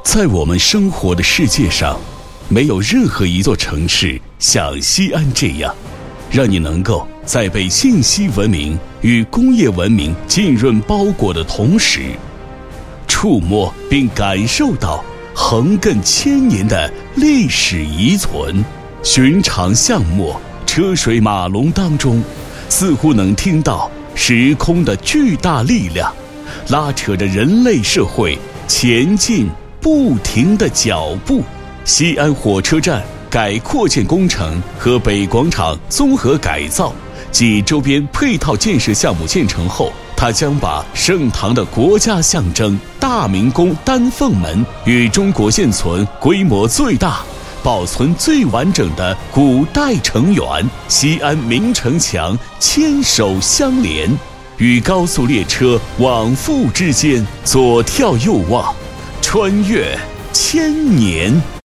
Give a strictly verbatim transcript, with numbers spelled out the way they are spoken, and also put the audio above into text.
在我们生活的世界上，没有任何一座城市像西安这样，让你能够在被信息文明与工业文明浸润包裹的同时，触摸并感受到横亘千年的历史遗存。寻常巷陌、车水马龙当中，似乎能听到时空的巨大力量，拉扯着人类社会前进不停的脚步。西安火车站改扩建工程和北广场综合改造及周边配套建设项目建成后，它将把盛唐的国家象征大明宫丹凤门与中国现存规模最大、保存最完整的古代城垣西安明城墙牵手相连，与高速列车往复之间左眺右望，穿越千年。